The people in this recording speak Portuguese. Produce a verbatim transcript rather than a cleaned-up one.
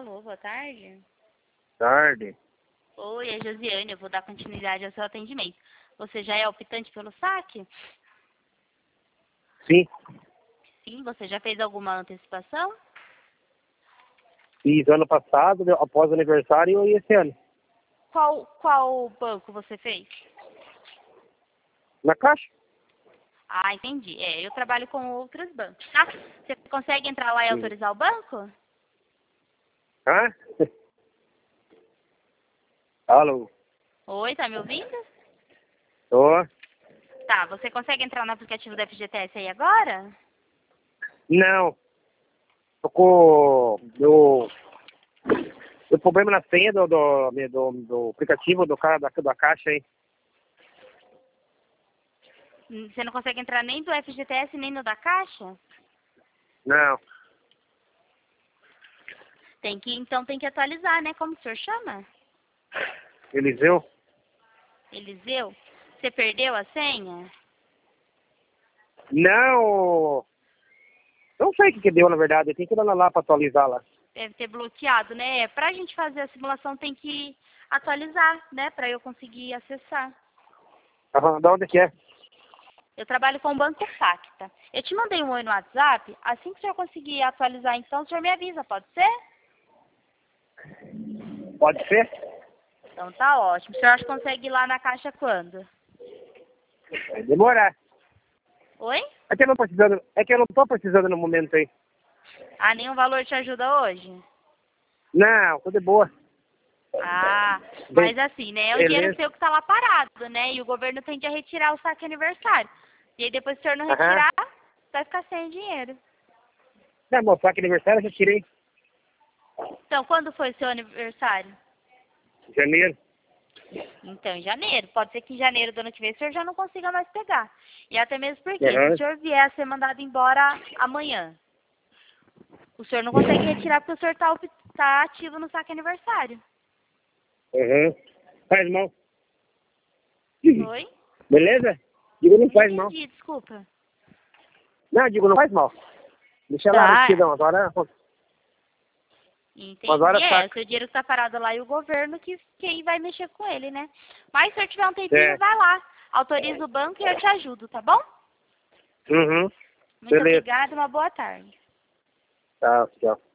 Alô, boa tarde. Tarde. Oi, é Josiane, eu vou dar continuidade ao seu atendimento. Você já é optante pelo saque? Sim, Sim, você já fez alguma antecipação? fiz ano passado, após o aniversário e esse ano. Qual, qual banco você fez? Na caixa? Ah, entendi. É, eu trabalho com outros bancos, tá? Você consegue entrar lá e Sim. autorizar o banco? Hã? Alô? Oi, tá me ouvindo? Tô. Tá, você consegue entrar no aplicativo da F G T S aí agora? Não. Tô com meu, meu problema na senha do, do, do, do aplicativo do cara da, da caixa aí. Hum, Você não consegue entrar nem do F G T S nem no da Caixa? Não. Tem que, então tem que atualizar, né? Como o senhor chama? Eliseu? Eliseu? Você perdeu a senha? Não. Não sei o que, que deu, na verdade. Tem que ir lá, lá pra atualizar lá. Deve ter bloqueado, né? Pra gente fazer a simulação tem que atualizar, né? Pra eu conseguir acessar. Aham, da onde que é? Eu trabalho com o Banco Facta. Eu te mandei um oi no WhatsApp. Assim que o senhor conseguir atualizar, então, o senhor me avisa, pode ser? Pode ser? Então tá ótimo. O senhor acha que consegue ir lá na Caixa quando? Vai demorar. Oi? É que eu não tô precisando, é que eu não tô precisando no momento aí. Ah, nenhum valor te ajuda hoje? Não, tô de boa. Ah, Bem, mas assim, né? É um dinheiro beleza. seu que tá lá parado, né? E o governo tende a retirar o saque aniversário. E aí depois, se o senhor não Aham. retirar, vai ficar sem dinheiro. Não, meu saque aniversário eu já tirei Então, quando foi o seu aniversário? em janeiro. Então, em janeiro. Pode ser que em janeiro do ano que vem o senhor já não consiga mais pegar. E até mesmo porque, se o Aham. senhor vier a ser mandado embora amanhã, o senhor não consegue retirar porque o senhor tá, op- tá ativo no saque aniversário. Aham. Faz mal. Oi? Beleza? Digo, não Não faz mal. entendi, desculpa. Não, digo, não faz mal. Deixa lá, Tá, retidão. Agora, entendi. agora É, o saca. seu dinheiro tá parado lá e o governo que quem vai mexer com ele, né? Mas se o senhor tiver um tempinho, É. vai lá. Autoriza o banco e eu te ajudo, tá bom? Uhum. Muito Beleza. obrigada e uma boa tarde. Tá, tchau.